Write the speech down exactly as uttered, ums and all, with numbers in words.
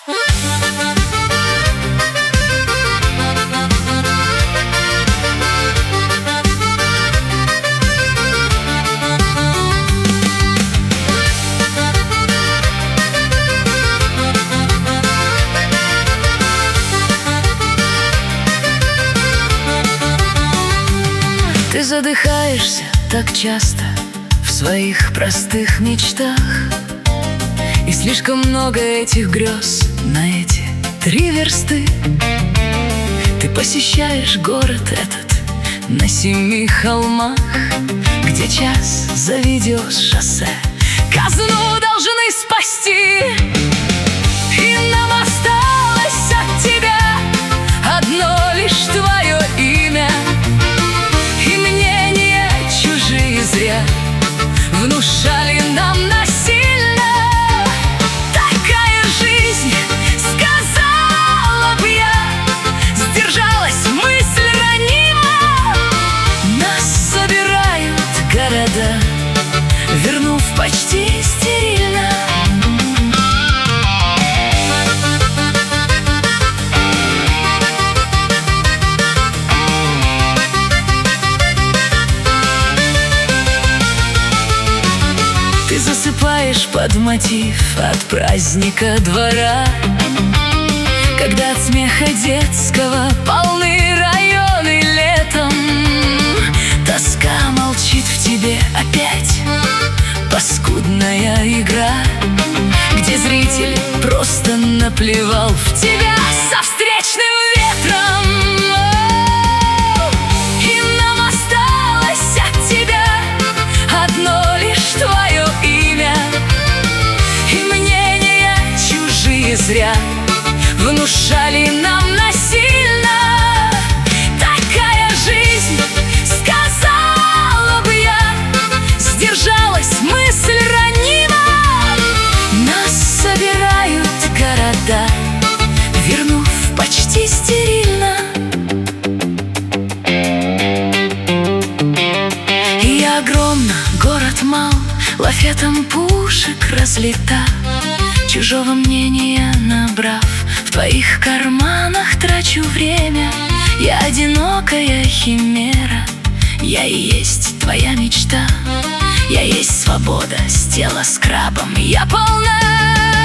Ты задыхаешься так часто в своих простых мечтах, и слишком много этих грез на эти три версты. Ты посещаешь город этот на семи холмах, где час заведешь шоссе казну должны спасти. И нам осталось от тебя одно лишь твое имя, и мнения чужие зря внушали нам насильно. Такая жизнь, сказала бы я, сдержалась мысль ранима. Нас собирают города, вернув почти стерильно. Ты засыпаешь под мотив от праздника двора, когда от смеха детского полны районы летом. Тоска молчит в тебе опять, паскудная игра, где зритель просто наплевал в тебя со встречным ветром. И нам осталось от тебя одно лишь твое имя, и мнения чужие зря внушали нам насильно. Такая жизнь, сказала бы я, сдержалась мысль ранима. Нас собирают города, вернув почти стерильно. И огромно, город мал, лафетом пушек разлита. Чужого мнения набрав, в твоих карманах трачу время. Я одинокая химера, я и есть твоя мечта. Я есть свобода с тела скрабом, я полна